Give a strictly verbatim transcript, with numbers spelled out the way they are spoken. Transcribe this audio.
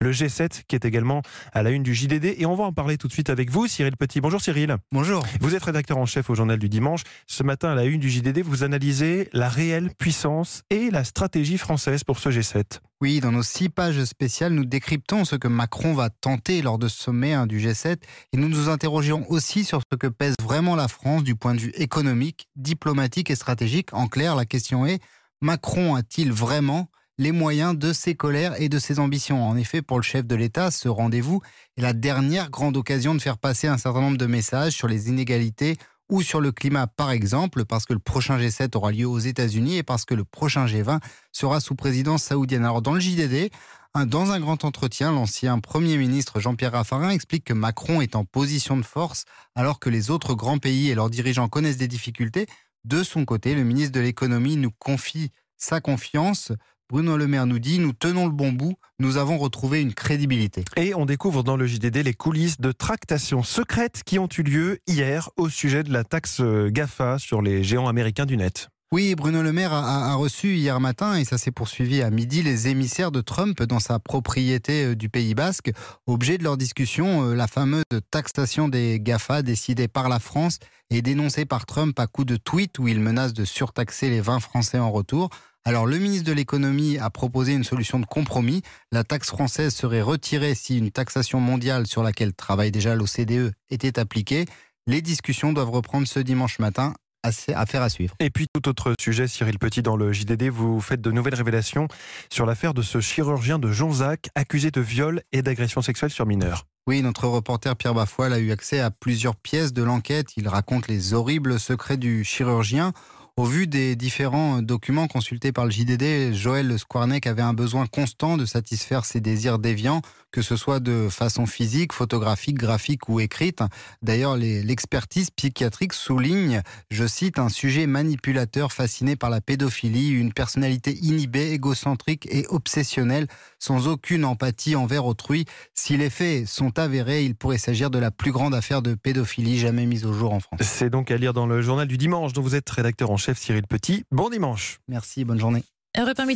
le G sept qui est également à la une du J D D. Et on va en parler tout de suite avec vous, Cyril Petit. Bonjour Cyril. Bonjour. Vous êtes rédacteur en chef au Journal du Dimanche. Ce matin, à la une du J D D, vous analysez la réelle puissance et la stratégie française pour ce G sept. Oui, dans nos six pages spéciales, nous décryptons ce que Macron va tenter lors de ce sommet hein, du G sept et nous nous interrogeons aussi sur ce que pèse vraiment la France du point de vue économique, diplomatique et stratégique. En clair, la question est, Macron a-t-il vraiment les moyens de ses colères et de ses ambitions? En effet, pour le chef de l'État, ce rendez-vous est la dernière grande occasion de faire passer un certain nombre de messages sur les inégalités ou sur le climat, par exemple, parce que le prochain G sept aura lieu aux États-Unis et parce que le prochain G vingt sera sous présidence saoudienne. Alors, dans le J D D, dans un grand entretien, l'ancien Premier ministre Jean-Pierre Raffarin explique que Macron est en position de force alors que les autres grands pays et leurs dirigeants connaissent des difficultés. De son côté, le ministre de l'économie nous confie sa confiance. Bruno Le Maire nous dit « Nous tenons le bon bout, nous avons retrouvé une crédibilité ». Et on découvre dans le J D D les coulisses de tractations secrètes qui ont eu lieu hier au sujet de la taxe GAFA sur les géants américains du net. Oui, Bruno Le Maire a, a reçu hier matin, et ça s'est poursuivi à midi, les émissaires de Trump dans sa propriété du Pays Basque. Objet de leur discussion, la fameuse taxation des GAFA décidée par la France et dénoncée par Trump à coups de tweet où il menace de surtaxer les vins français en retour. Alors, le ministre de l'économie a proposé une solution de compromis. La taxe française serait retirée si une taxation mondiale sur laquelle travaille déjà l'O C D E était appliquée. Les discussions doivent reprendre ce dimanche matin. Affaire à suivre. Et puis tout autre sujet, Cyril Petit, dans le J D D, vous faites de nouvelles révélations sur l'affaire de ce chirurgien de Jonzac accusé de viol et d'agression sexuelle sur mineurs. Oui, notre reporter Pierre Bafoil a eu accès à plusieurs pièces de l'enquête. Il raconte les horribles secrets du chirurgien. Au vu des différents documents consultés par le J D D, Joël Skwarnek avait un besoin constant de satisfaire ses désirs déviants, que ce soit de façon physique, photographique, graphique ou écrite. D'ailleurs, les, l'expertise psychiatrique souligne, je cite, un sujet manipulateur fasciné par la pédophilie, une personnalité inhibée, égocentrique et obsessionnelle, sans aucune empathie envers autrui. Si les faits sont avérés, il pourrait s'agir de la plus grande affaire de pédophilie jamais mise au jour en France. C'est donc à lire dans le Journal du Dimanche, dont vous êtes rédacteur en chef, Cyril Petit. Bon dimanche. Merci, bonne journée.